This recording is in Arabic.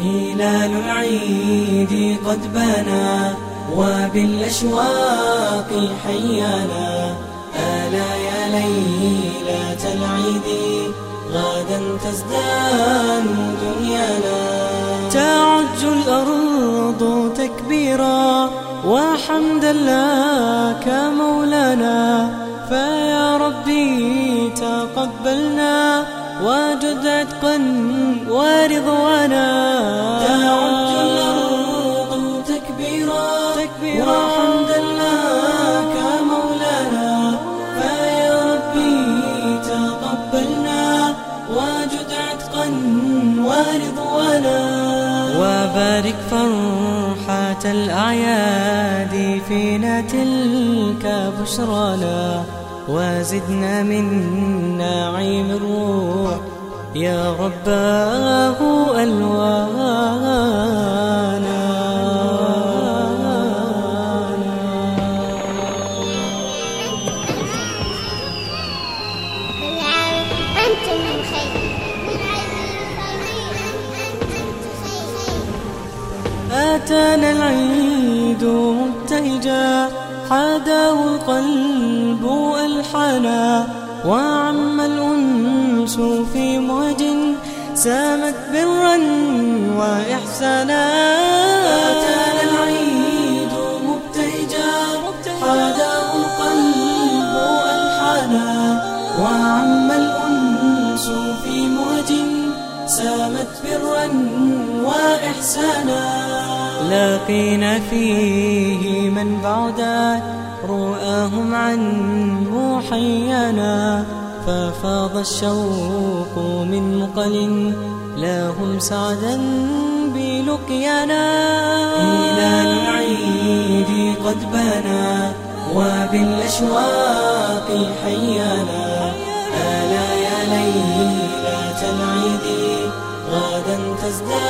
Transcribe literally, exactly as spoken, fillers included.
هلال العيد قد بان وبالأشواق حيانا. ألا يا ليلة العيد غدا تزدان دنيانا. تعج الأرض تكبيرا وحمدا لك مولانا. فيا ربي تقبلنا وجد عتقا ورضوانا. تعج الأرض تكبيرا وحمدا لك مولانا. فيا ربي تقبلنا وجد عتقا ورضوانا. وبارك فرحة الأعياد فينا تلك بشرانا. وزدنا من نعيم الروح يا رباه ألوانا. أنتم من خير. أتانا العيد مبتهجا حاداه القلب ألحانا. وعم الأنس في موج سامت برا وإحسانا. أتانا العيد مبتهجا حاداه القلب ألحانا. وعم الأنس في موج سامت برا وإحسانا. لاقينا فيه من بعدت رؤاهم عنه حيانا. ففاض الشوق من مقل لهم سعدا بلقيانا. هلال العيد قد بان وبالأشواق حيانا. ألا يا ليلة العيد غدا تزدان